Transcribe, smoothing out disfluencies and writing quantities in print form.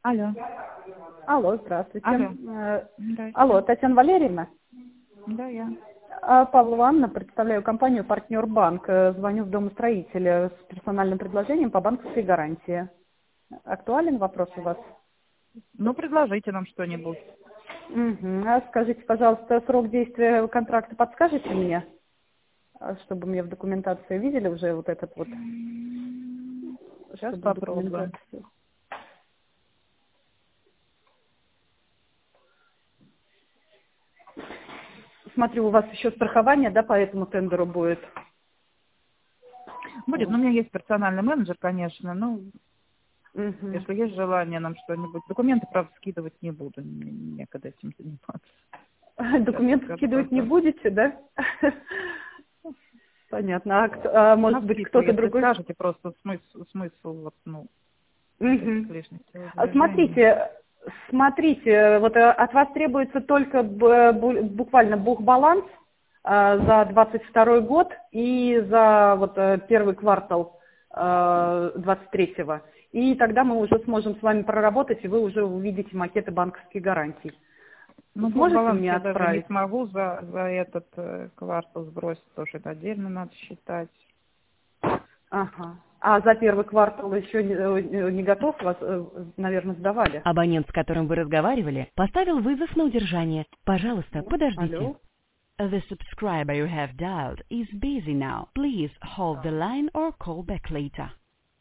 Алло. Алло, здравствуйте. Алло. Здрасте. Алло, Татьяна Валерьевна. Да, я. Павлова Анна, представляю компанию «Партнер Банк». Звоню в домостроитель с персональным предложением по банковской гарантии. Актуален вопрос у вас? Ну, предложите нам что-нибудь. Угу. А скажите, пожалуйста, срок действия контракта подскажете мне? Чтобы мне в документации видели уже вот этот вот. Сейчас Чтобы в попробуем. документации. Смотрю, у вас еще страхование, да, по этому тендеру будет? Будет, ну, у меня есть персональный менеджер, конечно, но Угу. если есть желание нам что-нибудь. Документы, правда, скидывать не буду, мне некогда этим заниматься. Документы Сейчас скидывать не просто. будете, да? Понятно. А может быть, Навскидку, кто-то если другой? скажете, просто смысл вот, ну, этих Угу. лишних телодвижений. Смотрите, вот от вас требуется только буквально бухбаланс за 22 год и за вот первый квартал 23-го. И тогда мы уже сможем с вами проработать, и вы уже увидите макеты банковских гарантий. Ну, Сможете баланс мне я даже не отправить? смогу за этот квартал сбросить, потому что это отдельно надо считать. Ага. А за первый квартал еще не готов? Вас, наверное, сдавали? Абонент, с которым вы разговаривали, поставил вызов на удержание. Пожалуйста, подождите. Алло? The subscriber you have dialed is busy now. Please hold the line or call back later.